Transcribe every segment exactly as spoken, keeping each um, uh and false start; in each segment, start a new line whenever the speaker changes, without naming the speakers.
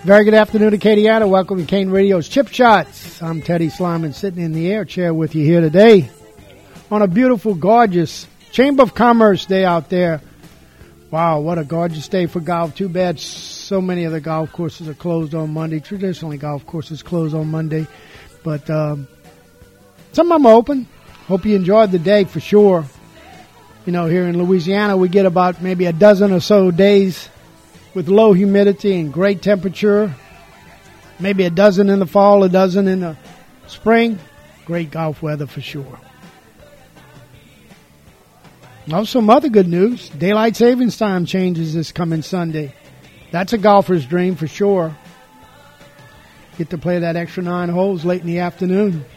Very good afternoon to Acadiana. Welcome to Cane Radio's Chip Shots. I'm Teddy Slyman sitting in the air chair with you here today on a beautiful, gorgeous Chamber of Commerce day out there. Wow, what a gorgeous day for golf. Too bad so many of the golf courses are closed on Monday. Traditionally, golf courses close on Monday. But um, some of them are open. Hope you enjoyed the day for sure. You know, here in Louisiana, we get about maybe a dozen or so days with low humidity and great temperature. Maybe a dozen in the fall, a dozen in the spring. Great golf weather for sure. Also, some other good news. Daylight savings time changes this coming Sunday. That's a golfer's dream for sure. Get to play that extra nine holes late in the afternoon.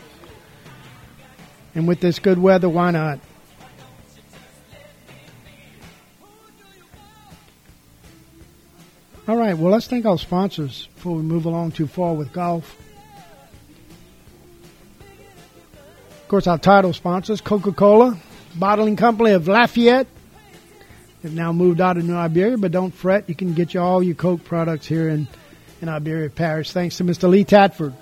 And with this good weather, why not? All right, well, let's thank our sponsors before we move along too far with golf. Of course, our title sponsors, Coca-Cola, bottling company of Lafayette. They've now moved out of New Iberia, but don't fret. You can get you all your Coke products here in, in Iberia Parish, thanks to Mister Lee Tatford.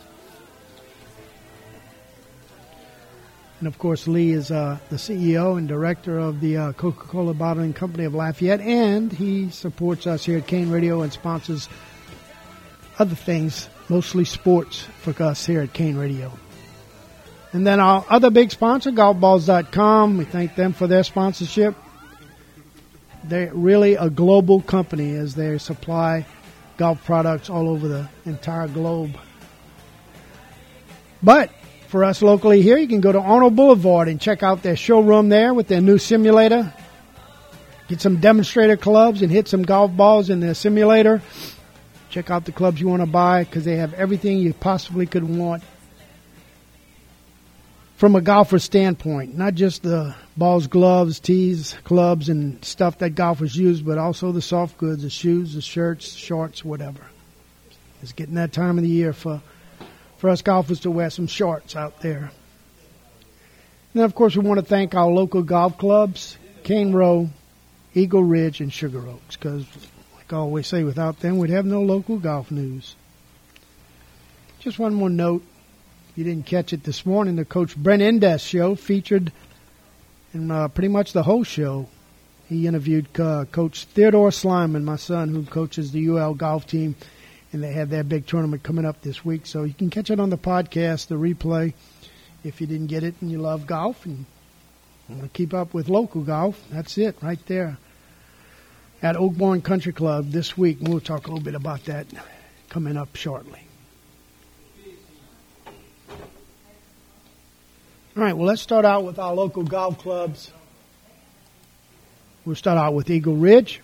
And, of course, Lee is uh, the C E O and director of the uh, Coca-Cola Bottling Company of Lafayette, and he supports us here at Cane Radio and sponsors other things, mostly sports, for us here at Cane Radio. And then our other big sponsor, golf balls dot com, we thank them for their sponsorship. They're really a global company as they supply golf products all over the entire globe. But for us locally here, you can go to Arnold Boulevard and check out their showroom there with their new simulator. Get some demonstrator clubs and hit some golf balls in their simulator. Check out the clubs you want to buy because they have everything you possibly could want from a golfer standpoint. Not just the balls, gloves, tees, clubs, and stuff that golfers use, but also the soft goods, the shoes, the shirts, shorts, whatever. It's getting that time of the year for for us golfers to wear some shorts out there. And then, of course, we want to thank our local golf clubs, Cane Row, Eagle Ridge, and Sugar Oaks, because, like I always say, without them, we'd have no local golf news. Just one more note. You didn't catch it this morning. The Coach Brent Indes show featured in uh, pretty much the whole show. He interviewed uh, Coach Theodore Slyman, my son, who coaches the U L golf team, and they have their big tournament coming up this week. So you can catch it on the podcast, the replay, if you didn't get it and you love golf and want to keep up with local golf. That's it right there at Oakbourne Country Club this week. We'll talk a little bit about that coming up shortly. All right, well, let's start out with our local golf clubs. We'll start out with Eagle Ridge.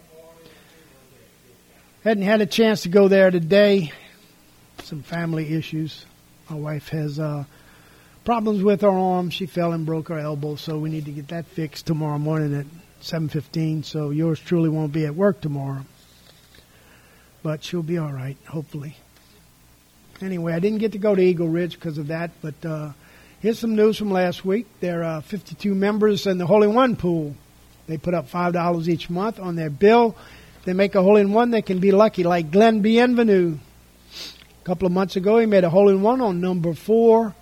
Hadn't had a chance to go there today. Some family issues. My wife has uh, problems with her arm. She fell and broke her elbow, so we need to get that fixed tomorrow morning at seven fifteen. So yours truly won't be at work tomorrow. But she'll be all right, hopefully. Anyway, I didn't get to go to Eagle Ridge because of that, but uh, here's some news from last week. There are fifty-two members in the Hole-in-One pool. They put up five dollars each month on their bill. They make a hole-in-one, they can be lucky, like Glenn Bienvenu. A couple of months ago, he made a hole-in-one on number four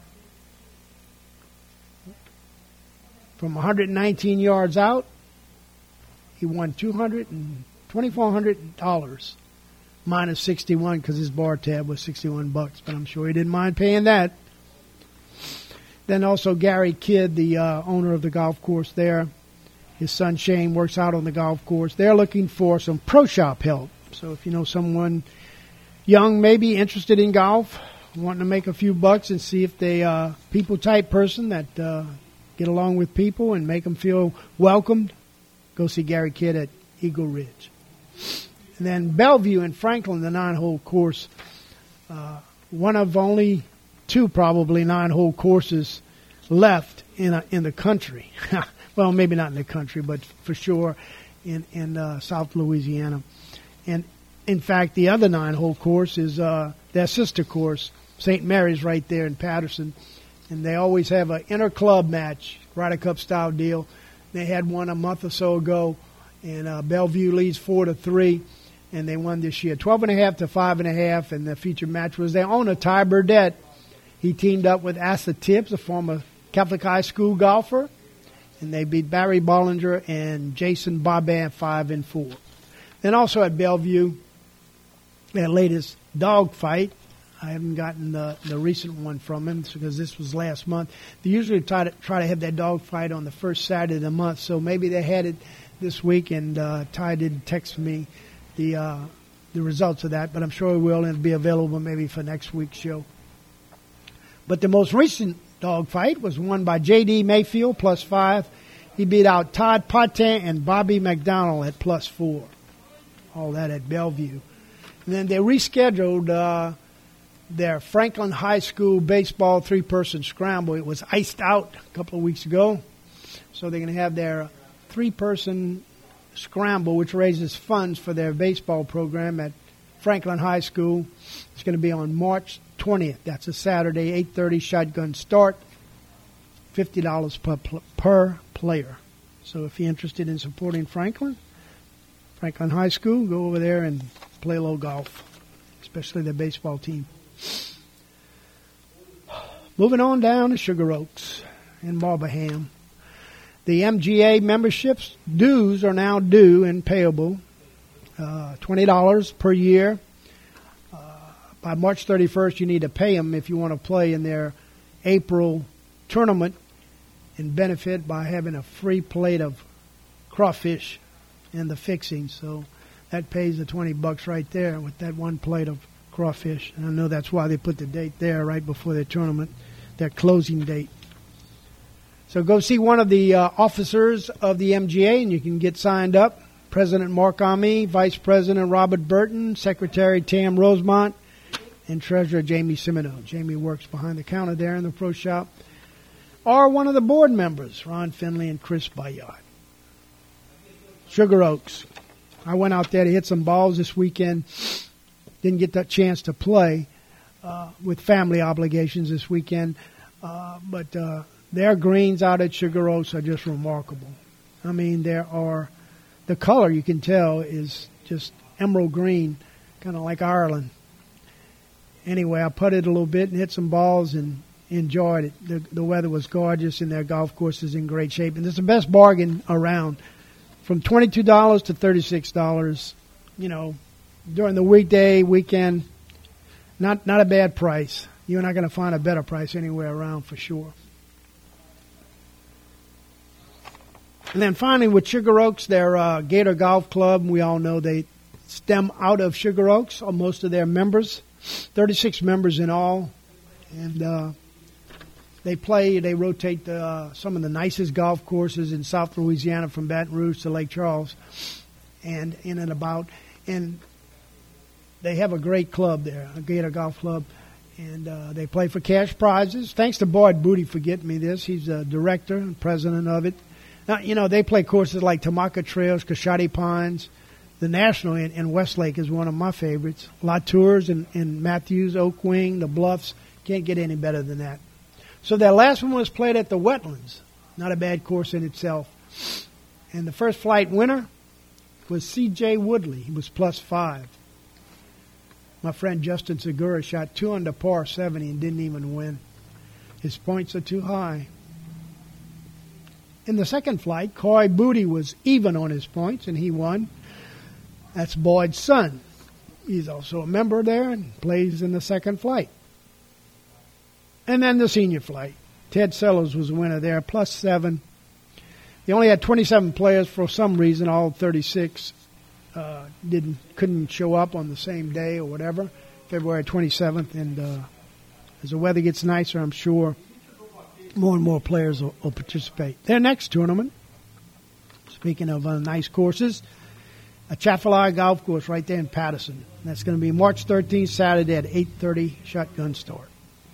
from one hundred nineteen yards out. He won two hundred and twenty-four hundred dollars minus sixty-one because his bar tab was sixty-one bucks, but I'm sure he didn't mind paying that. Then also Gary Kidd, the uh, owner of the golf course there. His son Shane works out on the golf course. They're looking for some pro shop help. So if you know someone young, maybe interested in golf, wanting to make a few bucks and see if they uh people type person that uh, get along with people and make them feel welcomed, go see Gary Kidd at Eagle Ridge. And then Bellevue in Franklin, the nine-hole course, uh, one of only two probably nine-hole courses left in a, in the country. Well, maybe not in the country, but for sure in, in uh, South Louisiana. And, in fact, the other nine-hole course is uh, their sister course, Saint Mary's right there in Patterson. And they always have an inter-club match, Ryder Cup-style deal. They had one a month or so ago, and uh, Bellevue leads four to three. and they won this year, twelve and a half to five and a half. And the featured match was their owner, Ty Burdett. He teamed up with Asa Tibbs, a former Catholic high school golfer, and they beat Barry Bollinger and Jason Barban five and four. Then also at Bellevue, their latest dog fight. I haven't gotten the, the recent one from him because this was last month. They usually try to try to have that dog fight on the first Saturday of the month, so maybe they had it this week, and uh, Ty didn't text me the uh, the results of that, but I'm sure it will, and it'll be available maybe for next week's show. But the most recent dog fight was won by J D Mayfield, plus five. He beat out Todd Patin and Bobby McDonald at plus four. All that at Bellevue. And then they rescheduled uh, their Franklin High School baseball three-person scramble. It was iced out a couple of weeks ago. So they're going to have their three-person scramble, which raises funds for their baseball program at Franklin High School. It's going to be on March twentieth. That's a Saturday, eight thirty shotgun start, fifty dollars per, per player. So if you're interested in supporting Franklin, Franklin High School, go over there and play a little golf, especially the baseball team. Moving on down to Sugar Oaks in Marbleham. The M G A memberships dues are now due and payable, uh, twenty dollars per year. Uh, by March thirty-first, you need to pay them if you want to play in their April tournament and benefit by having a free plate of crawfish and the fixing. So that pays the twenty bucks right there with that one plate of crawfish. And I know that's why they put the date there right before their tournament, their closing date. So go see one of the uh, officers of the M G A and you can get signed up. President Mark Ame, Vice President Robert Burton, Secretary Tam Rosemont, and Treasurer Jamie Semino. Jamie works behind the counter there in the pro shop. Or one of the board members, Ron Finley and Chris Bayard. Sugar Oaks. I went out there to hit some balls this weekend. Didn't get that chance to play uh, with family obligations this weekend. Uh, but uh, their greens out at Sugar Oaks are just remarkable. I mean, there are, the color you can tell is just emerald green, kind of like Ireland. Anyway, I putted a little bit and hit some balls and enjoyed it. The, the weather was gorgeous and their golf course is in great shape. And it's the best bargain around. From twenty-two dollars to thirty-six dollars, you know, during the weekday, weekend, not not a bad price. You're not going to find a better price anywhere around for sure. And then finally with Sugar Oaks, their uh, Gator Golf Club, we all know they stem out of Sugar Oaks, or most of their members, thirty-six members in all. And uh, they play, they rotate the, uh, some of the nicest golf courses in South Louisiana from Baton Rouge to Lake Charles and in and about. And they have a great club there, a Gator Golf Club. And uh, they play for cash prizes. Thanks to Boyd Booty for getting me this. He's the director and president of it. Now, you know, they play courses like Tamaka Trails, Coshawty Pines. The National in, in Westlake is one of my favorites. La Tours and, and Matthews, Oak Wing, the Bluffs. Can't get any better than that. So that last one was played at the Wetlands. Not a bad course in itself. And the first flight winner was C J Woodley. He was plus five. My friend Justin Segura shot two under par seventy and didn't even win. His points are too high. In the second flight, Coy Booty was even on his points, and he won. That's Boyd's son. He's also a member there and plays in the second flight. And then the senior flight. Ted Sellers was the winner there, plus seven. They only had twenty-seven players for some reason. All thirty-six uh, didn't couldn't show up on the same day or whatever, February twenty-seventh. And uh, as the weather gets nicer, I'm sure more and more players will, will participate. Their next tournament, speaking of uh, nice courses, a Chaffalaya Golf Course right there in Patterson. That's going to be March thirteenth, Saturday at eight thirty, shotgun start.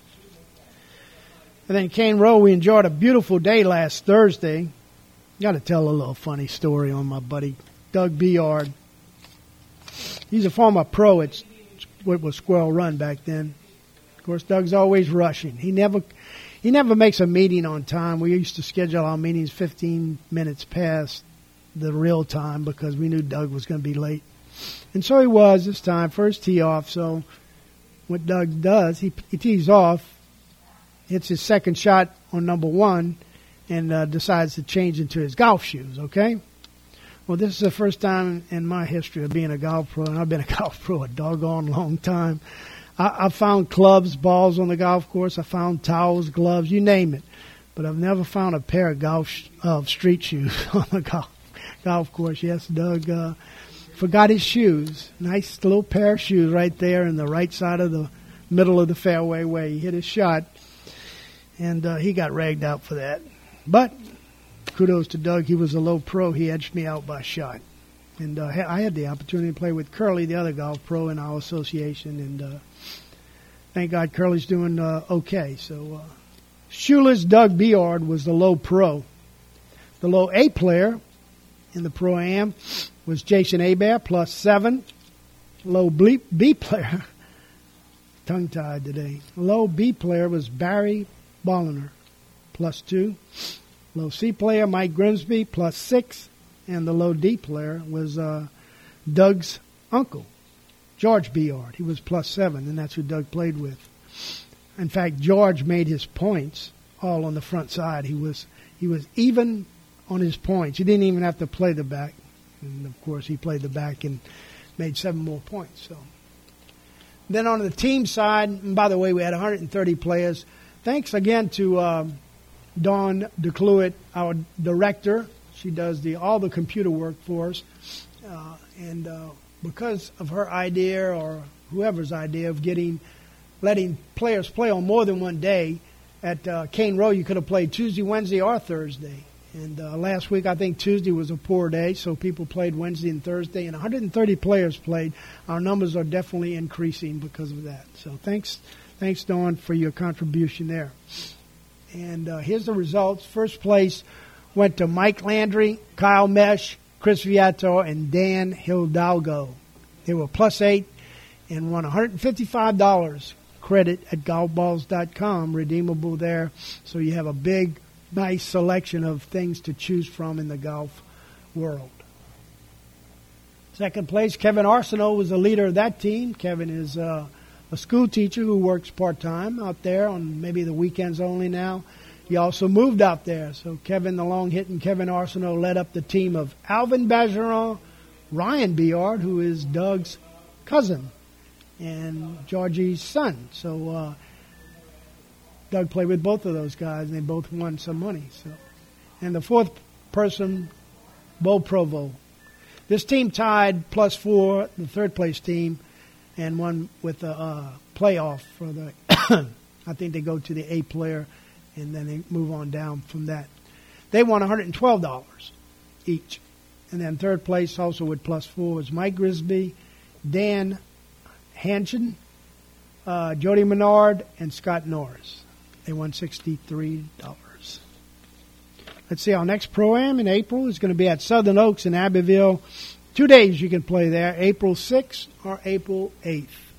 And then Cane Row, we enjoyed a beautiful day last Thursday. Got to tell a little funny story on my buddy Doug Beard. He's a former pro at what was Squirrel Run back then. Of course, Doug's always rushing. He never he never makes a meeting on time. We used to schedule our meetings fifteen minutes past the real time because we knew Doug was going to be late. And so he was this time, first tee off. So what Doug does, he, he tees off, hits his second shot on number one, and uh, decides to change into his golf shoes, okay? Well, this is the first time in my history of being a golf pro, and I've been a golf pro a doggone long time. I, I found clubs, balls on the golf course. I found towels, gloves, you name it. But I've never found a pair of golf sh- of street shoes on the golf golf course. Yes, Doug uh, forgot his shoes. Nice little pair of shoes right there in the right side of the middle of the fairway where he hit his shot. And uh, he got ragged out for that. But kudos to Doug. He was a low pro. He edged me out by a shot. And uh, I had the opportunity to play with Curly, the other golf pro in our association. And uh, thank God Curly's doing uh, okay. So uh, shoeless Doug Beard was the low pro. The low A player in the Pro-Am was Jason Hebert, plus seven. Low B, B player, tongue-tied today. Low B player was Barry Bolliner, plus two. Low C player, Mike Grimsby, plus six. And the low D player was uh, Doug's uncle, George Beard. He was plus seven, and that's who Doug played with. In fact, George made his points all on the front side. He was he was even on his points. He didn't even have to play the back. And, of course, he played the back and made seven more points. So, then on the team side, and by the way, we had one hundred thirty players. Thanks again to um, Dawn DeCluitt, our director. She does the all the computer work for us. Uh, and uh, because of her idea or whoever's idea of getting letting players play on more than one day, at uh, Cane Row you could have played Tuesday, Wednesday, or Thursday. And uh, last week I think Tuesday was a poor day, so people played Wednesday and Thursday, and one hundred thirty players played. Our numbers are definitely increasing because of that. So thanks, thanks Dawn, for your contribution there. And uh, here's the results. First place went to Mike Landry, Kyle Mesh, Chris Viator, and Dan Hidalgo. They were plus eight and won one hundred fifty-five dollars credit at golf balls dot com, redeemable there. So you have a big, nice selection of things to choose from in the golf world. Second place, Kevin Arsenault was the leader of that team. Kevin is uh, a school teacher who works part-time out there on maybe the weekends only now. He also moved out there. So Kevin, the long-hitting Kevin Arsenault, led up the team of Alvin Bergeron, Ryan Beard, who is Doug's cousin, and Georgie's son. So uh, Doug played with both of those guys, and they both won some money. So, and the fourth person, Bo Provo. This team tied plus four, the third-place team, and won with a uh, playoff for the. I think they go to the A player, and then they move on down from that. They won one hundred twelve dollars each, and then third place also with plus four was Mike Grisby, Dan Hansen, uh, Jody Menard, and Scott Norris. They won sixty-three dollars. Let's see, our next Pro-Am in April is going to be at Southern Oaks in Abbeville. Two days you can play there, April sixth or April eighth.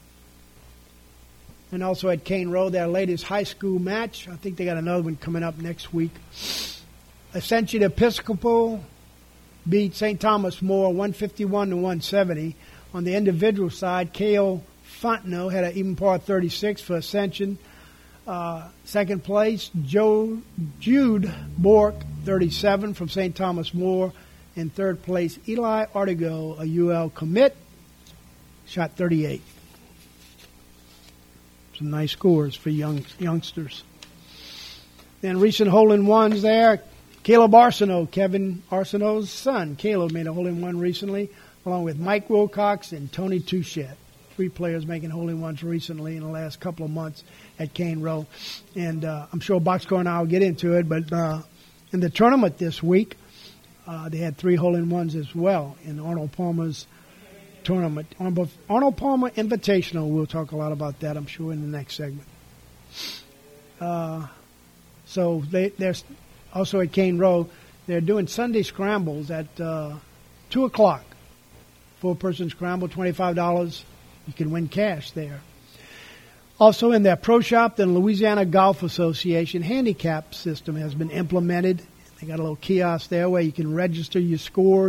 And also at Cane Row, their latest high school match. I think they got another one coming up next week. Ascension Episcopal beat Saint Thomas More one fifty-one to one seventy. On the individual side, K O Fontenot had an even par thirty-six for Ascension. Uh, second place, Joe Jude Bork, thirty-seven from Saint Thomas More. In third place, Eli Artigo, a U L commit, shot thirty-eight. Some nice scores for young youngsters. Then recent hole-in-ones there. Caleb Arsenault, Kevin Arsenault's son. Caleb made a hole-in-one recently, along with Mike Wilcox and Tony Touchette. Three players making hole-in-ones recently in the last couple of months at Cane Row. And uh, I'm sure Boxcar and I will get into it, but uh, in the tournament this week, uh, they had three hole-in-ones as well in Arnold Palmer's tournament. Arnold Palmer Invitational, we'll talk a lot about that, I'm sure, in the next segment. Uh, so they, they're also at Cane Row. They're doing Sunday scrambles at uh, two o'clock. Four-person scramble, twenty-five dollars. You can win cash there. Also in their pro shop, the Louisiana Golf Association handicap system has been implemented. They got a little kiosk there where you can register your scores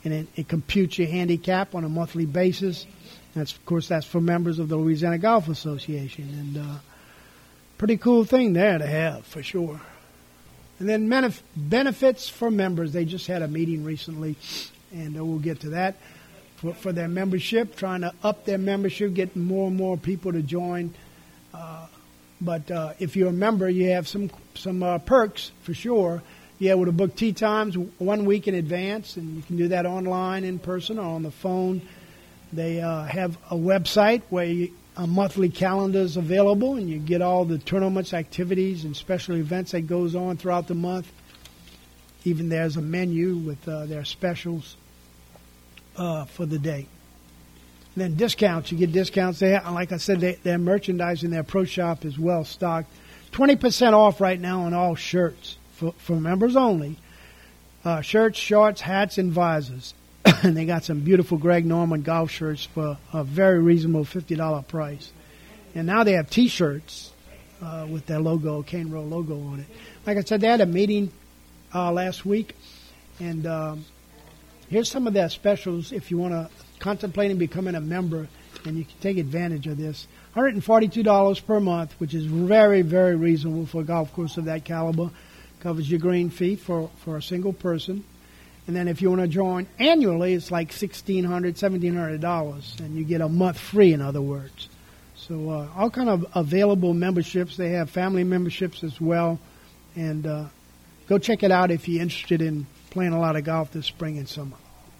and it, it computes your handicap on a monthly basis. That's, of course, that's for members of the Louisiana Golf Association, and uh, pretty cool thing there to have, for sure. And then benef- benefits for members. They just had a meeting recently, and uh, we'll get to that, for, for their membership, trying to up their membership, get more and more people to join. Uh, but uh, if you're a member, you have some some uh, perks, for sure. You're able to book tee times one week in advance, and you can do that online, in person, or on the phone. They uh, have a website where you, a monthly calendar is available, and you get all the tournaments, activities, and special events that goes on throughout the month. Even there's a menu with uh, their specials uh, for the day. And then discounts. You get discounts. They have, like I said, they, their merchandise in their pro shop is well stocked. twenty percent off right now on all shirts for, for members only. Uh, shirts, shorts, hats, and visors. And they got some beautiful Greg Norman golf shirts for a very reasonable fifty dollars price. And now they have T-shirts uh, with their logo, Cane Row logo on it. Like I said, they had a meeting uh, last week. And um, here's some of their specials if you want to contemplate becoming a member, and you can take advantage of this. one hundred forty-two dollars per month, which is very, very reasonable for a golf course of that caliber. Covers your green fee for, for a single person. And then if you want to join annually, it's like sixteen hundred dollars, seventeen hundred dollars, and you get a month free, in other words. So uh, all kind of available memberships. They have family memberships as well. And uh, go check it out if you're interested in playing a lot of golf this spring and summer.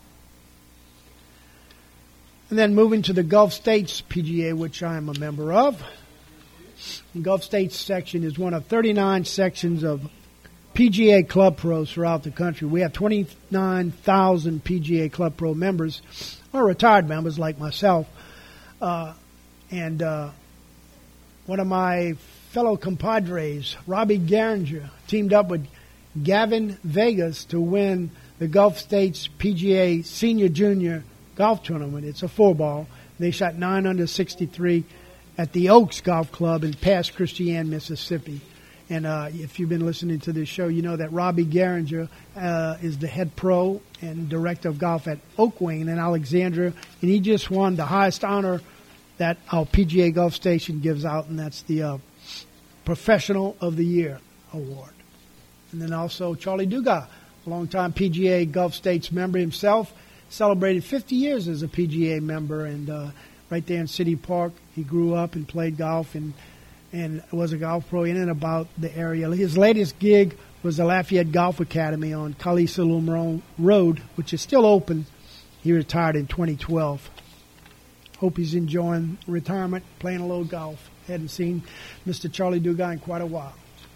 And then moving to the Gulf States P G A, which I am a member of. The Gulf States section is one of thirty-nine sections of P G A Club Pros throughout the country. We have twenty-nine thousand P G A Club Pro members, or retired members like myself. Uh, and uh, one of my fellow compadres, Robbie Garinger, teamed up with Gavin Vegas to win the Gulf States P G A Senior Junior Golf Tournament. It's a four-ball. They shot nine under sixty-three at the Oaks Golf Club in Pass Christian, Mississippi. And uh, if you've been listening to this show, you know that Robbie Garinger uh, is the head pro and director of golf at Oakwing in Alexandria, and he just won the highest honor that our P G A Gulf Station gives out, and that's the uh, Professional of the Year award. And then also Charlie Dugas, a longtime P G A Gulf States member himself, celebrated fifty years as a P G A member, and uh, right there in City Park, he grew up and played golf and and was a golf pro in and about the area. His latest gig was the Lafayette Golf Academy on Khalisalum Road, which is still open. He retired in twenty twelve. Hope he's enjoying retirement, playing a little golf. Hadn't seen Mister Charlie Dugas in quite a while.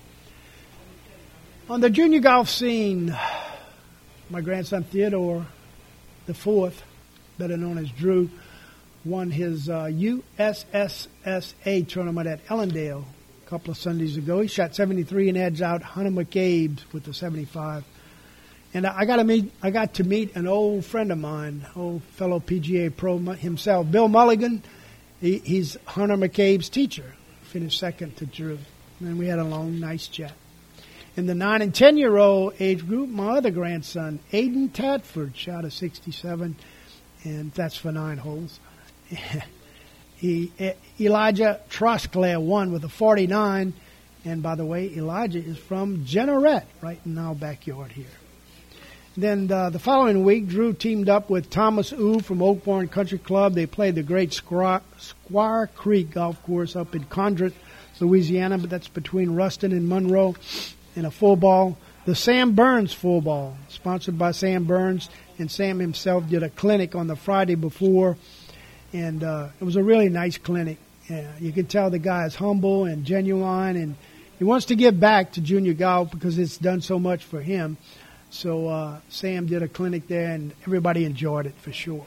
On the junior golf scene, my grandson Theodore the Fourth, better known as Drew, won his uh, U S S S A tournament at Ellendale a couple of Sundays ago. He shot seventy-three and edged out Hunter McCabe with the seventy-five. And I got to meet I got to meet an old friend of mine, old fellow P G A pro himself, Bill Mulligan. He, he's Hunter McCabe's teacher. Finished second to Drew. And we had a long, nice chat. In the nine and ten-year-old age group, my other grandson, Aiden Tadford, shot a sixty-seven, and that's for nine holes. he, Elijah Trosclair won with a forty-nine. And by the way, Elijah is from Jeanerette, right in our backyard here. Then uh, the following week, Drew teamed up with Thomas Ooh from Oakbourne Country Club. They played the great Squire, Squire Creek Golf Course up in Condit, Louisiana, but that's between Ruston and Monroe, in a full ball. The Sam Burns full ball, sponsored by Sam Burns, and Sam himself did a clinic on the Friday before. And uh, it was a really nice clinic. Uh, you can tell the guy is humble and genuine, and he wants to give back to junior golf because it's done so much for him. So uh, Sam did a clinic there, and everybody enjoyed it for sure.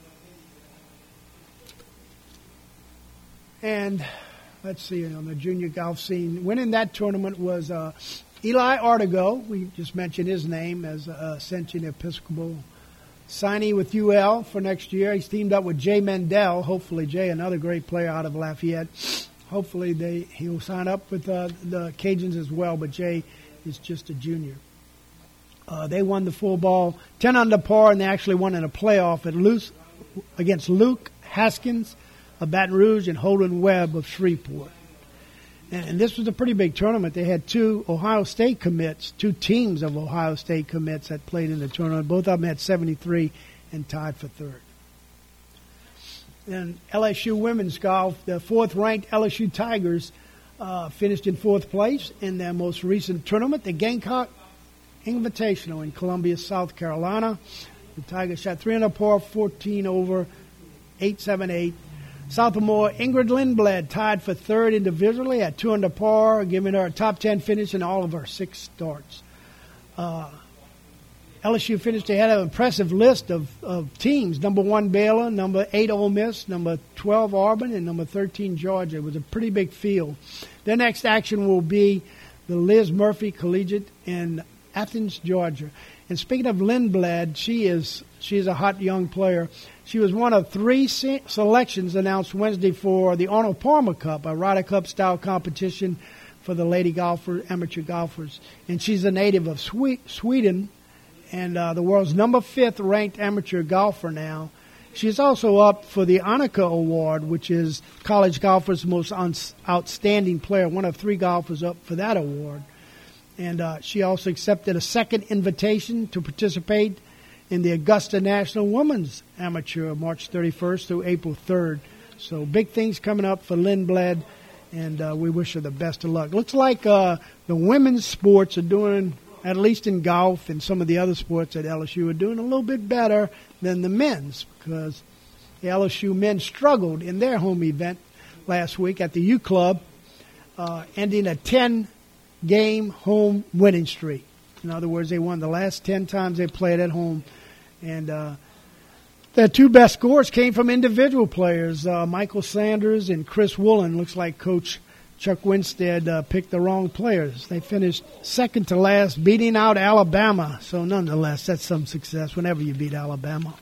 And let's see, on the junior golf scene, winning that tournament was uh, Eli Artigo. We just mentioned his name as uh, Ascension Episcopal signee with U L for next year. He's teamed up with Jay Mendel. Hopefully, Jay, another great player out of Lafayette. Hopefully, they he'll sign up with uh, the Cajuns as well, but Jay is just a junior. Uh, they won the full ball, ten under par, and they actually won in a playoff at Luce, against Luke Haskins of Baton Rouge and Holden Webb of Shreveport. And, and this was a pretty big tournament. They had two Ohio State commits, two teams of Ohio State commits that played in the tournament. Both of them had seventy-three and tied for third. And L S U women's golf, the fourth-ranked L S U Tigers uh, finished in fourth place in their most recent tournament, the Gamecock Invitational in Columbia, South Carolina. The Tigers shot three under par, fourteen over, eight seven eight. Sophomore Ingrid Lindblad tied for third individually at two under par, giving her a top ten finish in all of her six starts. Uh, L S U finished ahead of an impressive list of, of teams. Number one, Baylor. Number eight, Ole Miss. Number twelve, Auburn. And number thirteen, Georgia. It was a pretty big field. Their next action will be the Liz Murphy Collegiate in Athens, Georgia. And speaking of Lindblad, she is she is a hot young player. She was one of three se- selections announced Wednesday for the Arnold Palmer Cup, a Ryder Cup-style competition for the lady golfers, amateur golfers. And she's a native of Swe- Sweden and uh, the world's number fifth ranked amateur golfer now. She's also up for the Annika Award, which is college golfers' most un- outstanding player, one of three golfers up for that award. And uh, she also accepted a second invitation to participate in the Augusta National Women's Amateur, March thirty-first through April third. So big things coming up for Lindblad, and uh, we wish her the best of luck. Looks like uh, the women's sports are doing, at least in golf and some of the other sports at L S U, are doing a little bit better than the men's, because the L S U men struggled in their home event last week at the U Club, uh, ending a ten-game home winning streak. In other words, they won the last ten times they played at home. And uh, their two best scores came from individual players, uh, Michael Sanders and Chris Woolen. Looks like Coach Chuck Winstead uh, picked the wrong players. They finished second to last, beating out Alabama. So nonetheless, that's some success whenever you beat Alabama.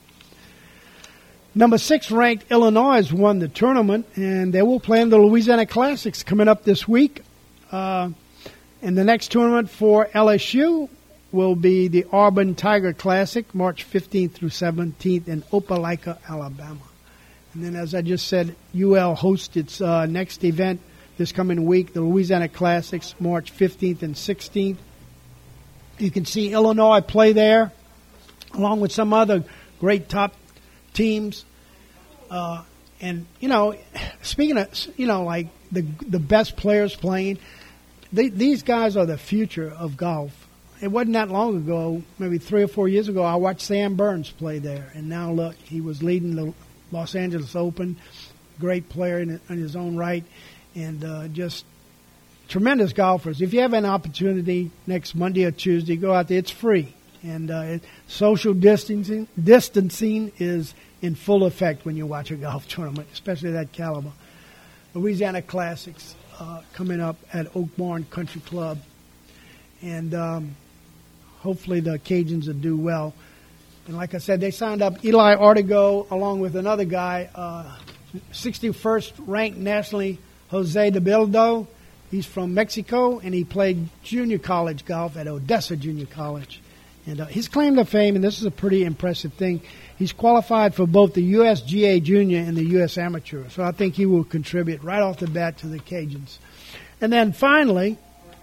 Number six ranked Illinois won the tournament, and they will play in the Louisiana Classics coming up this week. Uh, and the next tournament for L S U will be the Auburn Tiger Classic, March fifteenth through seventeenth in Opelika, Alabama. And then, as I just said, U L hosts its uh, next event this coming week, the Louisiana Classics, March fifteenth and sixteenth. You can see Illinois play there, along with some other great top teams. Uh, and, you know, speaking of, you know, like the the best players playing, they, these guys are the future of golf. It wasn't that long ago, maybe three or four years ago, I watched Sam Burns play there. And now, look, he was leading the Los Angeles Open, great player in, in his own right, and uh, just tremendous golfers. If you have an opportunity next Monday or Tuesday, go out there. It's free. And uh, it, social distancing distancing is in full effect when you watch a golf tournament, especially that caliber. Louisiana Classics uh, coming up at Oak Barn Country Club. And um, hopefully the Cajuns will do well. And like I said, they signed up Eli Artigo along with another guy, uh, sixty-first ranked nationally, Jose de Bildo. He's from Mexico, and he played junior college golf at Odessa Junior College. And uh, his claim to fame, and this is a pretty impressive thing, he's qualified for both the U S G A Junior and the U S Amateur. So I think he will contribute right off the bat to the Cajuns. And then finally,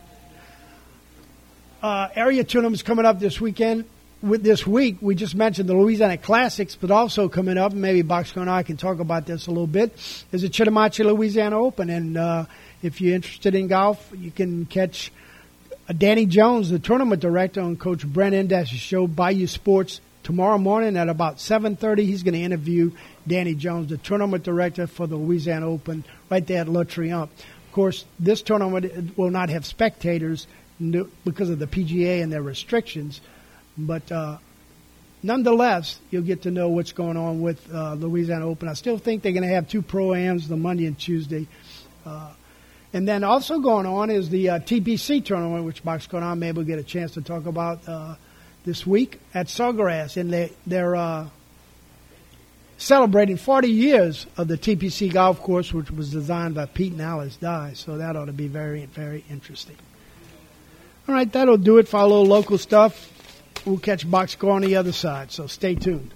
uh, area tournaments coming up this weekend. With this week, we just mentioned the Louisiana Classics, but also coming up, and maybe Boxcar and I can talk about this a little bit, is the Chittimacha Louisiana Open. And uh, if you're interested in golf, you can catch uh, Danny Jones, the tournament director, on Coach Brent Endash's show, Bayou Sports, tomorrow morning at about seven thirty. He's going to interview Danny Jones, the tournament director for the Louisiana Open, right there at Le Triomphe. Of course, this tournament will not have spectators because of the P G A and their restrictions. But uh, nonetheless, you'll get to know what's going on with uh, Louisiana Open. I still think they're going to have two Pro-Ams, the Monday and Tuesday. Uh, and then also going on is the uh, T P C tournament, which Boxcar and I may be able to get a chance to talk about uh, this week at Sawgrass. And they, they're uh, celebrating forty years of the T P C golf course, which was designed by Pete and Alice Dye. So that ought to be very, very interesting. All right, that'll do it for our little local stuff. We'll catch box score on the other side, so stay tuned.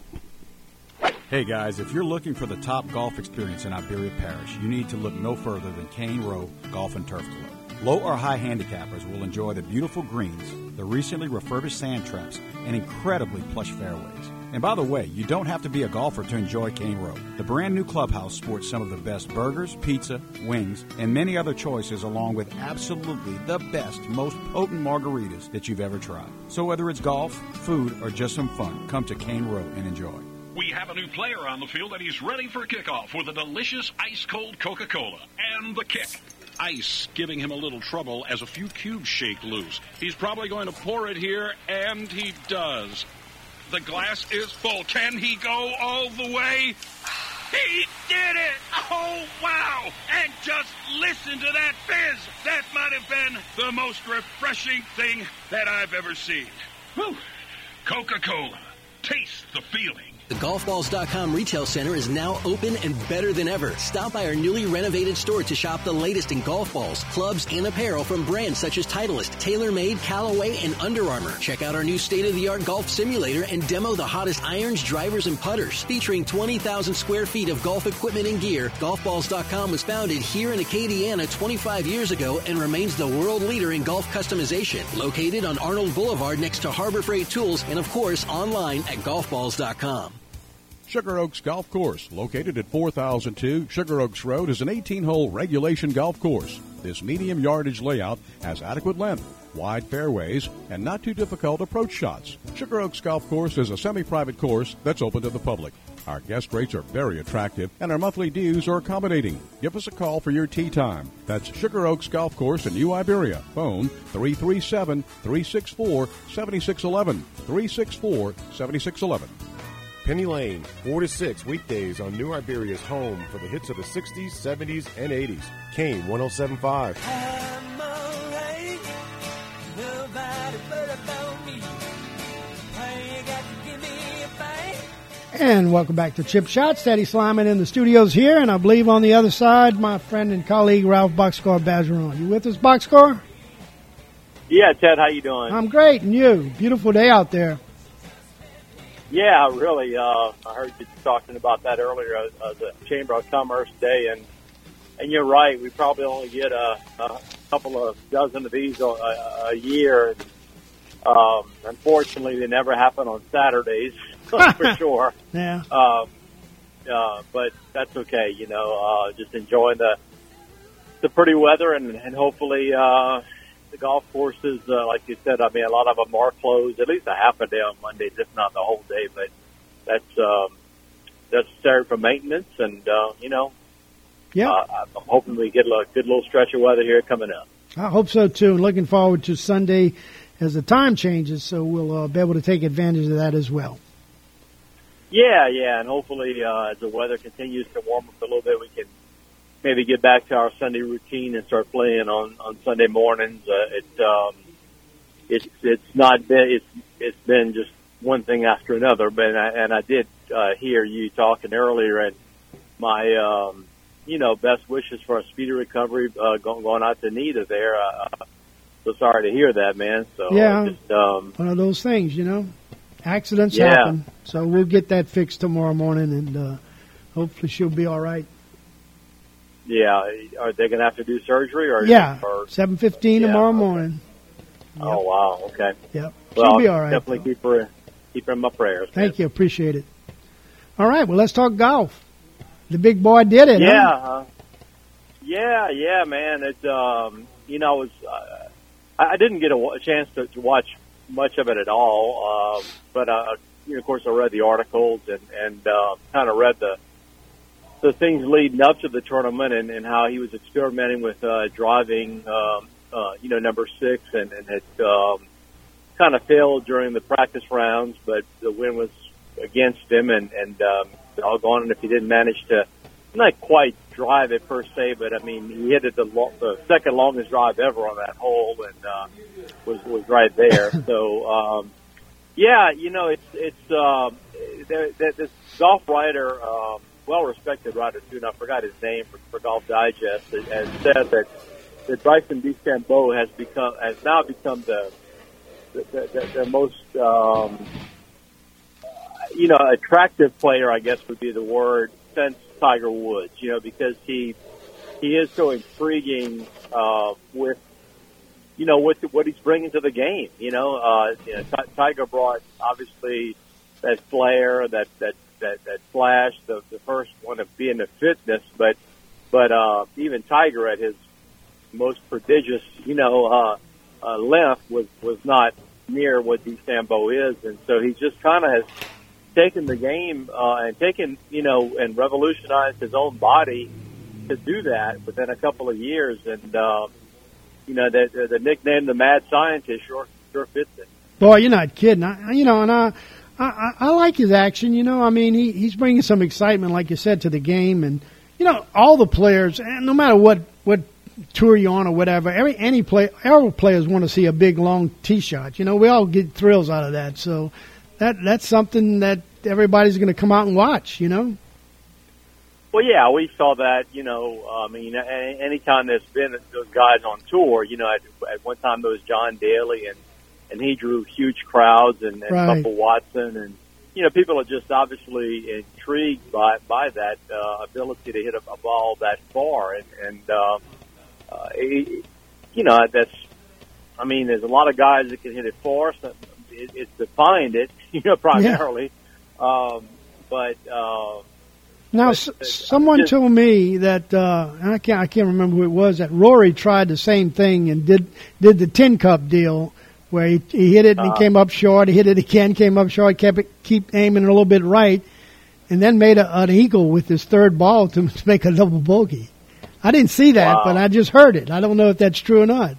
Hey guys, if you're looking for the top golf experience in Iberia Parish, you need to look no further than Cane Row Golf and Turf Club. Low or high handicappers will enjoy the beautiful greens, the recently refurbished sand traps, and incredibly plush fairways. And by the way, you don't have to be a golfer to enjoy Cane Row. The brand new clubhouse sports some of the best burgers, pizza, wings, and many other choices, along with absolutely the best, most potent margaritas that you've ever tried. So whether it's golf, food, or just some fun, come to Cane Row and enjoy.
We have a new player on the field, and he's ready for kickoff with a delicious ice-cold Coca-Cola and the kick. Ice giving him a little trouble as a few cubes shake loose. He's probably going to pour it here, and he does. The glass is full. Can he go all the way? He did it! Oh, wow! And just listen to that fizz. That might have been the most refreshing thing that I've ever seen. Whew. Coca-Cola. Taste the feeling.
The golf balls dot com retail center is now open and better than ever. Stop by our newly renovated store to shop the latest in golf balls, clubs, and apparel from brands such as Titleist, TaylorMade, Callaway, and Under Armour. Check out our new state-of-the-art golf simulator and demo the hottest irons, drivers, and putters. Featuring twenty thousand square feet of golf equipment and gear, golf balls dot com was founded here in Acadiana twenty-five years ago and remains the world leader in golf customization. Located on Arnold Boulevard next to Harbor Freight Tools and, of course, online at golf balls dot com.
Sugar Oaks Golf Course, located at four thousand two Sugar Oaks Road, is an eighteen-hole regulation golf course. This medium yardage layout has adequate length, wide fairways, and not too difficult approach shots. Sugar Oaks Golf Course is a semi-private course that's open to the public. Our guest rates are very attractive, and our monthly dues are accommodating. Give us a call for your tee time. That's Sugar Oaks Golf Course in New Iberia. Phone three three seven, three six four, seven six one one, three six four, seven six one one.
Penny Lane, four to six weekdays on New Iberia's home for the hits of the sixties, seventies, and eighties. Kane one oh seven point five.
I'm alright. Nobody but about me. Why you got to give me a fight?
And welcome back to Chip Shots. Teddy Slyman in the studios here, and I believe on the other side, my friend and colleague Ralph Boxcar Bazeron. You with us, Boxcar?
Yeah, Ted, how you doing?
I'm great, and you? Beautiful day out there.
Yeah, really. Uh, I heard you talking about that earlier, uh, the Chamber of Commerce Day, and and you're right. We probably only get a, a couple of dozen of these a, a year. Um, unfortunately, they never happen on Saturdays, for sure.
Yeah.
Um, uh, but that's okay. You know, uh, just enjoying the the pretty weather, and, and hopefully uh, the golf courses, uh, like you said, I mean, a lot of them are closed, at least a half a day on Mondays, if not the whole day. But that's um, necessary for maintenance, and, uh, you know,
yeah.
uh, I'm hoping we get a good little stretch of weather here coming up.
I hope so, too. Looking forward to Sunday as the time changes, so we'll uh, be able to take advantage of that as well.
Yeah, yeah, and hopefully uh, as the weather continues to warm up a little bit, we can maybe get back to our Sunday routine and start playing on, on Sunday mornings. Uh, it, um, it's it's not been it's it's been just one thing after another. But I, and I did uh, hear you talking earlier, and my um, you know best wishes for a speedy recovery uh, going, going out to Nita there. Uh, so sorry to hear that, man. So
yeah,
just, um,
one of those things, you know. Accidents
yeah.
happen, so we'll get that fixed tomorrow morning, and uh, hopefully she'll be all right.
Yeah, are they going to have to do surgery? Or
yeah,
or,
seven fifteen
yeah,
tomorrow
okay.
morning. Yep.
Oh wow, okay.
Yep,
well,
she'll be all right.
Definitely
though.
keep her keep her in my prayers.
Thank
man.
you, appreciate it. All right, well, let's talk golf. The big boy did it.
Yeah,
huh?
uh, yeah, yeah, man. It's um, you know, it was, uh, I, I didn't get a, a chance to, to watch much of it at all, uh, but uh, you know, of course, I read the articles and and uh, kind of read the. the things leading up to the tournament and, and how he was experimenting with uh, driving, um, uh, you know, number six and, and had um, kind of failed during the practice rounds, but the win was against him and, and um, doggone it if he didn't manage to not quite drive it per se, but I mean, he hit it the, lo- the second longest drive ever on that hole and uh, was, was right there. So, um, yeah, you know, it's, it's, um, there, there, this golf writer, um, well-respected writer, too, and I forgot his name for, for Golf Digest, and said that, that Bryson DeChambeau has become has now become the the, the, the most, um, you know, attractive player, I guess would be the word, since Tiger Woods, you know, because he he is so intriguing uh, with, you know, what what he's bringing to the game. You know, uh, you know T- Tiger brought obviously that flair, that that that, that flash, the the first one of being the fitness, but but uh, even Tiger at his most prodigious, you know, uh, uh, length was was not near what DeChambeau is, and so he just kind of has taken the game uh, and taken, you know, and revolutionized his own body to do that within a couple of years. And, uh, you know, the, the nickname, the mad scientist, sure, sure fits it.
Boy, you're not kidding. I, you know, and I, I, I like his action. You know, I mean, he, he's bringing some excitement, like you said, to the game. And, you know, all the players, and no matter what, what tour you're on or whatever, every, any play, all players want to see a big, long tee shot. You know, we all get thrills out of that. So, That that's something that everybody's going to come out and watch, you know?
Well, yeah, we saw that, you know, I mean, anytime there's been those guys on tour, you know, at, at one time there was John Daly, and, and he drew huge crowds, and, and
right.
Bubba Watson, and, you know, people are just obviously intrigued by, by that uh, ability to hit a, a ball that far. And, and uh, uh, it, you know, that's, I mean, there's a lot of guys that can hit it far, so it, it's to find it, you know, primarily. Yeah. Um, but, uh,
Now,
but,
s- someone
just,
told me that uh, I can't I can't remember who it was, that Rory tried the same thing and did did the tin cup deal where he, he hit it and
uh,
he came up short, he hit it again, came up short, kept it, keep aiming a little bit right, and then made a, an eagle with his third ball to make a double bogey. I didn't see that,
wow.
but I just heard it. I don't know if that's true or not.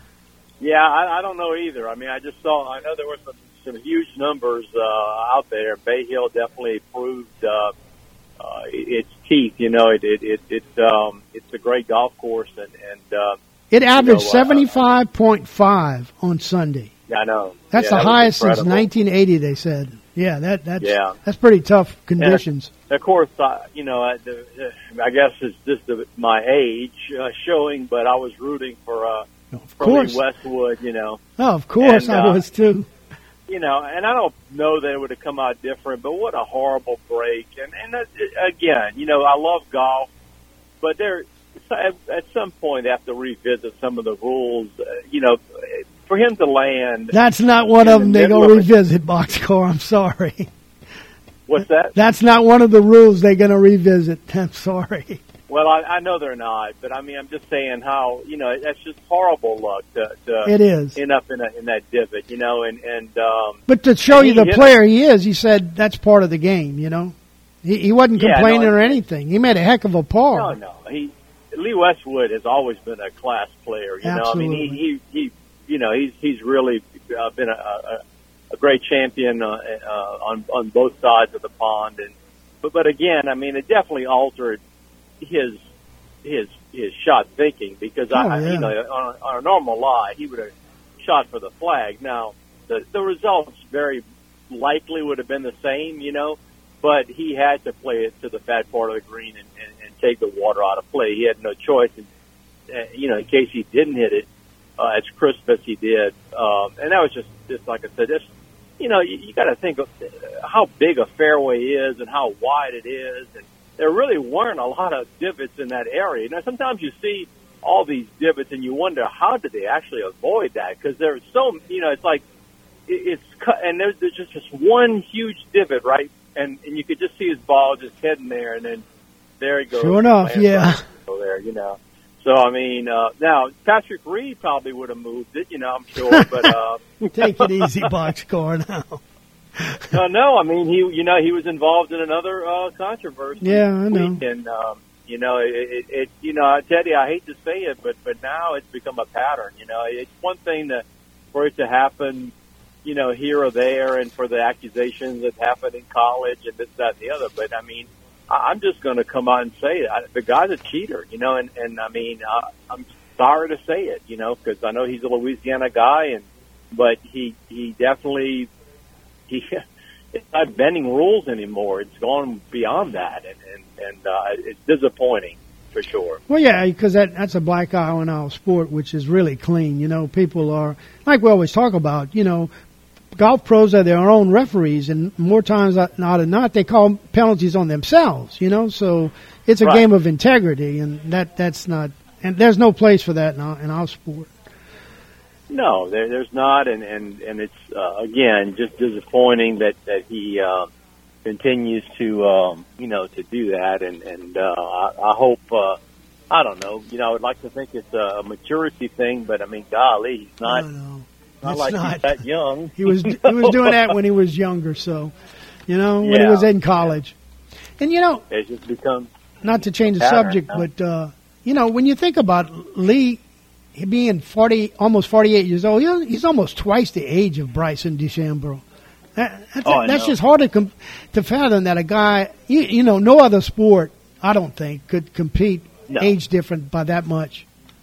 Yeah, I, I don't know either. I mean, I just saw. I know there were some some huge numbers uh, out there. Bay Hill definitely proved. Uh, Uh, its teeth, you know, it, it, it, it's, um, it's a great golf course, and, and, uh,
it averaged
you know, uh,
seventy-five point five on Sunday.
I know.
That's
yeah,
the
that
highest since
incredible.
nineteen eighty, they said. Yeah, that, that's,
yeah.
that's pretty tough conditions.
And of course, uh, you know, I, the, I guess it's just the, my age, uh, showing, but I was rooting for, uh,
of
for
course.
Lee Westwood, you know.
Oh, of course
and,
I
uh,
was too.
You know, and I don't know that it would have come out different, but what a horrible break. And, and uh, again, you know, I love golf, but there, at, at some point they have to revisit some of the rules. Uh, you know, for him to land.
That's not one
in
of them
the
they're
middle
going to
of a-
revisit, Boxcar. I'm sorry.
What's that?
That's not one of the rules they're going to revisit. I'm sorry.
Well, I, I know they're not, but I mean, I'm just saying how, you know, that's just horrible luck to, to
It is.
end up in, a, in that divot, you know, and, and, um,
But to show
and
you
he
the
hit
player he is, he said that's part of the game, you know. He, he wasn't
Yeah,
complaining
no,
or
he-
anything. He made a heck of a par.
No, no. He Lee Westwood has always been a class player. You know, I mean, he, he, he you know, he's he's really uh, been a, a, a great champion uh, uh, on on both sides of the pond. And but but again, I mean, it definitely altered his his his shot thinking because I,
Oh, yeah.
you know, on a, on a normal lie, he would have shot for the flag. Now the the results very likely would have been the same, you know. But he had to play it to the fat part of the green and, and, and take the water out of play. He had no choice, and, uh, you know, in case he didn't hit it uh, as crisp as he did. Um, and that was just, just like I said, just, you know, you, you got to think of how big a fairway is and how wide it is. And there really weren't a lot of divots in that area. Now, sometimes you see all these divots and you wonder how did they actually avoid that? Because there's so, you know, it's like it, it's cut, and there's, there's just this one huge divot, right? And, and you could just see his ball just heading there, and then there he goes.
Sure enough,
Lands
yeah.
right go there, you know. So I mean, uh, now Patrick Reed probably would have moved it, you know, I'm sure, but uh,
Take it easy, Boxcar, now.
no, no, I mean, he, you know, he was involved in another uh, controversy.
Yeah, I know.
Week, and um, you know, it, it, it, you know, Teddy, I hate to say it, but but now it's become a pattern. You know, it's one thing to, for it to happen, you know, here or there, and for the accusations that happened in college and this, that, and the other. But I mean, I, I'm just going to come out and say it. I, the guy's a cheater, you know, and, and I mean, I, I'm sorry to say it, you know, because I know he's a Louisiana guy, and but he he definitely he it's not bending rules anymore. It's gone beyond that, and and, and uh, it's disappointing. for sure.
Well, yeah, because that, that's a black eye on our sport, which is really clean. You know, people are, like we always talk about, you know, golf pros are their own referees, and more times not than not, they call penalties on themselves, you know, so it's a
Right.
game of integrity, and that that's not, and there's no place for that in our, in our sport.
No, there, there's not, and and and it's uh, again just disappointing that that he uh, continues to um, you know to do that, and and uh, I, I hope uh, I don't know, you know, I would like to think it's a maturity thing, but I mean, golly, he's not
No, no.
not
It's
like
not.
he's that young.
He was he was doing that when he was younger, so you know when he
Yeah.
was in college, and you know
It's just become
not to change the
Pattern,
subject,
huh?
but uh, you know when you think about Lee being forty, almost forty-eight years old, he's he's almost twice the age of Bryson DeChambeau. That, that's
Oh, I
that's
know.
just hard to com- to fathom that a guy, you, you know, no other sport, I don't think, could compete
No.
age different by that much.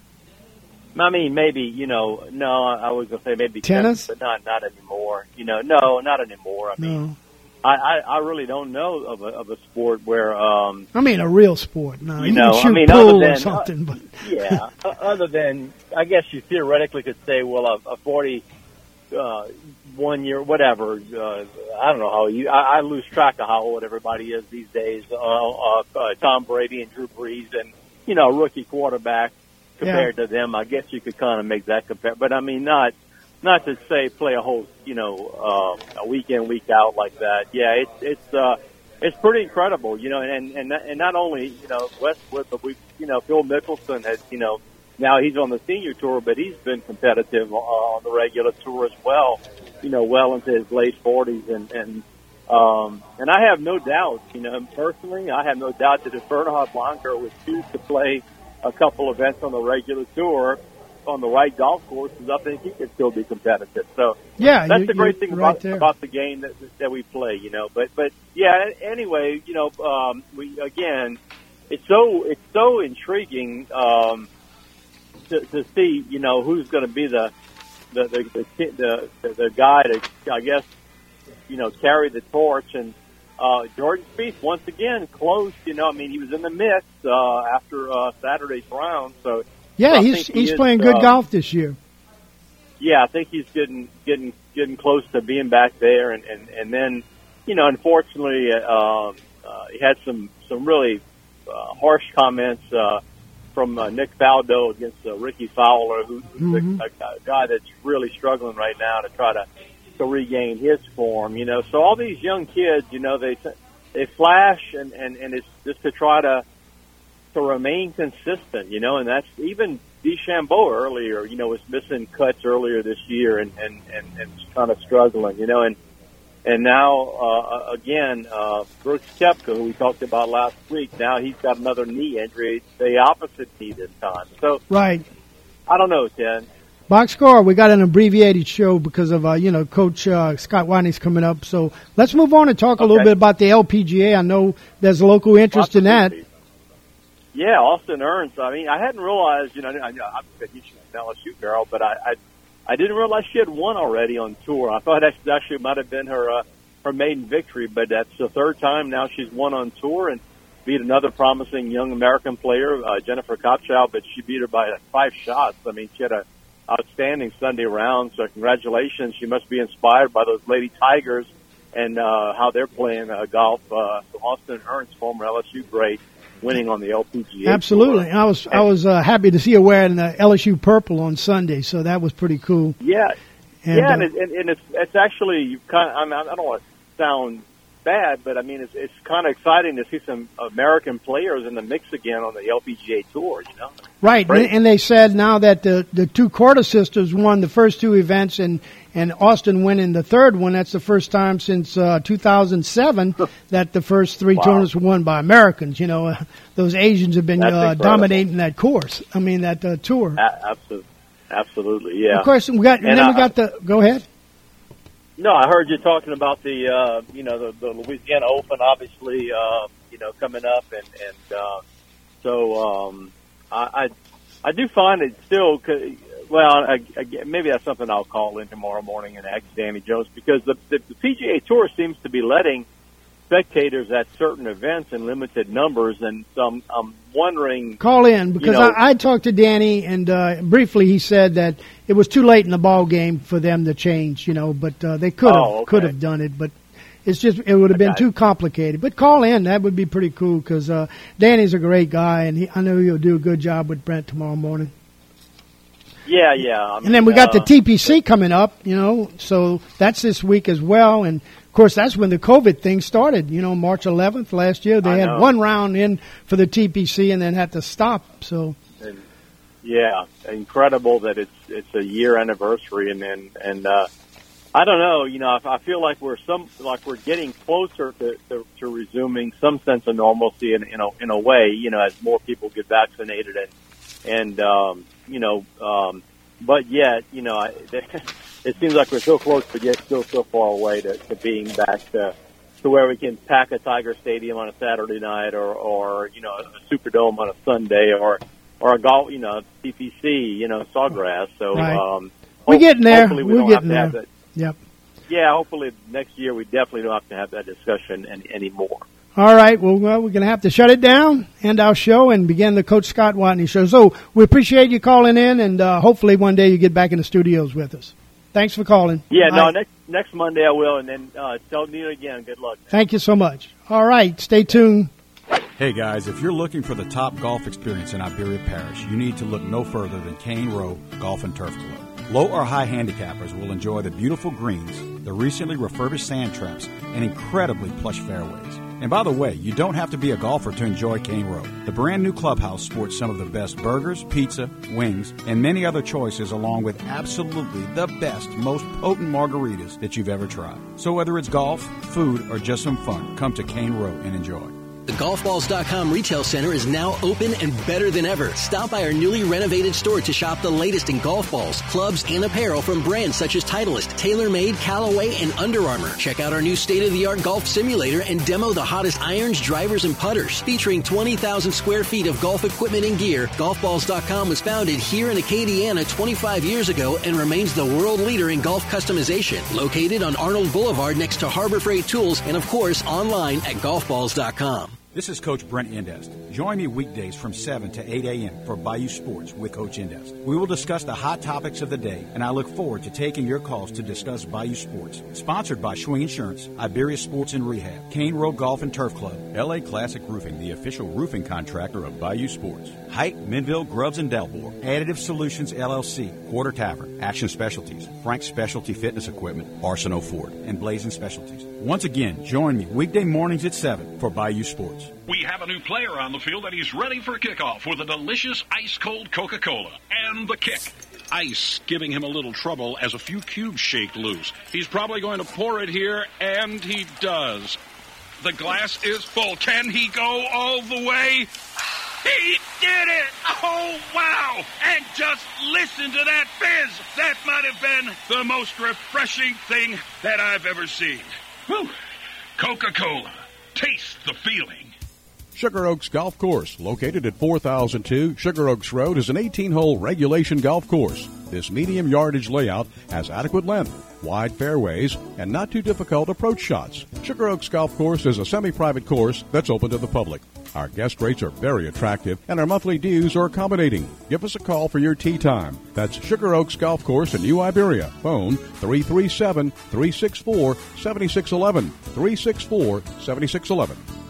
I mean, maybe, you know, no, I was going to say maybe
Tennis?
but not not anymore. You know, no, not anymore. I mean,
No,
I, I, I really don't know of a, of a sport where, um,
I mean a real sport. No,
you
you
know,
can shoot
I mean,
pool
other than
or something, but
yeah, o- other than, I guess you theoretically could say, well, a, a forty, uh, one year, whatever, uh, I don't know how you, I, I lose track of how old everybody is these days. Uh, uh, uh, Tom Brady and Drew Brees and, you know, rookie quarterback compared to them. I guess you could kind of make that compare, but I mean, not, not to say play a whole, you know, uh, a week in, week out like that. Yeah, it's, it's, uh, it's pretty incredible, you know, and, and, and not only, you know, Westwood, but we, you know, Phil Mickelson has, you know, now he's on the senior tour, but he's been competitive uh, on the regular tour as well, you know, well into his late forties. And, and, um, and I have no doubt, you know, personally, I have no doubt that if Bernhard Blanker would choose to play a couple events on the regular tour on the right golf courses, I think he could still be competitive. So
yeah,
that's
you,
the great
you're
thing
right
about
there.
about the game that that we play, you know. But but yeah, anyway, you know, um, we again, it's so it's so intriguing um, to, to see, you know, who's going to be the the the the, the the the guy to, I guess, you know, carry the torch. And uh, Jordan Spieth once again close. You know, I mean, he was in the mix uh, after uh, Saturday's round, so.
Yeah,
I
he's
think he
he's
is,
playing good
uh,
golf this year.
Yeah, I think he's getting getting getting close to being back there, and and and then, you know, unfortunately, uh, uh, he had some some really uh, harsh comments uh, from uh, Nick Faldo against uh, Ricky Fowler, who, who's
Mhm.
a, a guy that's really struggling right now to try to to regain his form. You know, so all these young kids, you know, they they flash, and and and it's just to try to. to remain consistent, you know, and that's even DeChambeau earlier, you know, was missing cuts earlier this year and, and, and, and kind of struggling, you know, and, and now, uh, again, uh, Brooks Koepka, who we talked about last week, now he's got another knee injury, the opposite knee this time. So,
Right.
I don't know, Ted.
Box score, we got an abbreviated show because of, uh, you know, Coach uh, Scott Watney's coming up. So let's move on and talk a little
Okay.
bit about the L P G A. I know there's local interest in that.
Absolutely. Yeah, Austin Ernst. I mean, I hadn't realized, you know, I know I'm a huge L S U girl, but I, I, I didn't realize she had won already on tour. I thought that actually might have been her, uh, her maiden victory, but that's the third time now she's won on tour and beat another promising young American player, uh, Jennifer Kopchow, but she beat her by like five shots. I mean, she had a outstanding Sunday round, so congratulations. She must be inspired by those Lady Tigers and, uh, how they're playing, uh, golf. Uh, so Austin Ernst, former L S U great, winning on the L P G A.
Absolutely.
Tour.
I was I was uh, happy to see her wearing the L S U purple on Sunday, so that was pretty cool.
Yeah,
And,
yeah,
uh,
and, it, and, and it's it's actually kind of, I mean, I don't want to sound bad, but I mean it's it's kind of exciting to see some American players in the mix again on the L P G A tour. You know,
Right,
Great.
and they said now that the the two Corder sisters won the first two events, and and Austin winning the third one. That's the first time since uh, two thousand seven that the first three
Wow.
tournaments were won by Americans. You know, uh, those Asians have been
That's
uh,
incredible.
dominating that course. I mean that uh, tour.
A- absolutely, absolutely, yeah.
Of course, we got and,
And
then
I-
we got the. Go ahead.
No, I heard you talking about the uh, you know the, the Louisiana Open, obviously, uh, you know coming up, and and uh, so um, I, I I do find it still. Well, I, I, maybe that's something I'll call in tomorrow morning and ask Danny Jones, because the, the, the P G A Tour seems to be letting spectators at certain events in limited numbers, and so I'm, I'm wondering.
Call in because
you know,
I, I talked to Danny, and uh, briefly he said that it was too late in the ball game for them to change. You know, but uh, they could have
oh, okay.
could have done it, but it's just it would have been
okay.
too complicated. But call in, that would be pretty cool because uh, Danny's a great guy, and he, I know he'll do a good job with Brent tomorrow morning.
Yeah, yeah. I mean,
and then we got
uh,
the T P C coming up, you know, so that's this week as well. And, of course, that's when the COVID thing started, you know, March eleventh last year. They
I
had
know.
one round in for the T P C and then had to stop. So,
and, yeah, incredible that it's it's a year anniversary. And, and, and uh, I don't know, you know, I, I feel like we're some like we're getting closer to, to, to resuming some sense of normalcy in, in, a, in a way, you know, as more people get vaccinated and, and um, you know, um, but yet, you know, I, it seems like we're so close, but yet still so far away to, to being back to, to where we can pack a Tiger Stadium on a Saturday night, or, or you know, a Superdome on a Sunday, or, or a golf, you know, T P C, you know, Sawgrass. So,
right.
um,
we're getting there.
We
we're
don't
getting
have to
there.
have that.
Yep.
Yeah, hopefully next year we definitely don't have to have that discussion any anymore.
All right. Well, well we're going to have to shut it down, end our show, and begin the Coach Scott Watney Show. So we appreciate you calling in, and uh, hopefully one day you get back in the studios with us. Thanks for calling.
Yeah,
All
no,
right.
next next Monday I will, and then uh, tell Neil again. Good luck.
Thank you so much. All right. Stay tuned.
Hey guys, if you're looking for the top golf experience in Iberia Parish, you need to look no further than Cane Row Golf and Turf Club. Low or high handicappers will enjoy the beautiful greens, the recently refurbished sand traps, and incredibly plush fairways. And by the way, you don't have to be a golfer to enjoy Cane Row. The brand new clubhouse sports some of the best burgers, pizza, wings, and many other choices, along with absolutely the best, most potent margaritas that you've ever tried. So whether it's golf, food, or just some fun, come to Cane Row and enjoy.
The golf balls dot com retail center is now open and better than ever. Stop by our newly renovated store to shop the latest in golf balls, clubs, and apparel from brands such as Titleist, TaylorMade, Callaway, and Under Armour. Check out our new state-of-the-art golf simulator and demo the hottest irons, drivers, and putters. Featuring twenty thousand square feet of golf equipment and gear, golf balls dot com was founded here in Acadiana twenty-five years ago and remains the world leader in golf customization. Located on Arnold Boulevard next to Harbor Freight Tools, and of course online at golf balls dot com.
This is Coach Brent Indest. Join me weekdays from seven to eight a.m. for Bayou Sports with Coach Indest. We will discuss the hot topics of the day, and I look forward to taking your calls to discuss Bayou Sports. Sponsored by Schwing Insurance, Iberia Sports and Rehab, Cane Row Golf and Turf Club, L A Classic Roofing, the official roofing contractor of Bayou Sports, Height, Minville, Grubbs, and Delbor, Additive Solutions, L L C, Quarter Tavern, Action Specialties, Frank Specialty Fitness Equipment, Arsenault Ford, and Blazing Specialties. Once again, join me weekday mornings at seven for Bayou Sports.
We have a new player on the field, and he's ready for kickoff with a delicious ice-cold Coca-Cola and the kick. Ice giving him a little trouble as a few cubes shake loose. He's probably going to pour it here, and he does. The glass is full. Can he go all the way? He did it! Oh, wow! And just listen to that fizz! That might have been the most refreshing thing that I've ever seen. Whew. Coca-Cola. Taste the feeling.
Sugar Oaks Golf Course, located at four thousand two Sugar Oaks Road, is an eighteen-hole regulation golf course. This medium yardage layout has adequate length, wide fairways, and not too difficult approach shots. Sugar Oaks Golf Course is a semi-private course that's open to the public. Our guest rates are very attractive, and our monthly dues are accommodating. Give us a call for your tee time. That's Sugar Oaks Golf Course in New Iberia. Phone three three seven, three six four, seven six one one, three six four, seven six one one.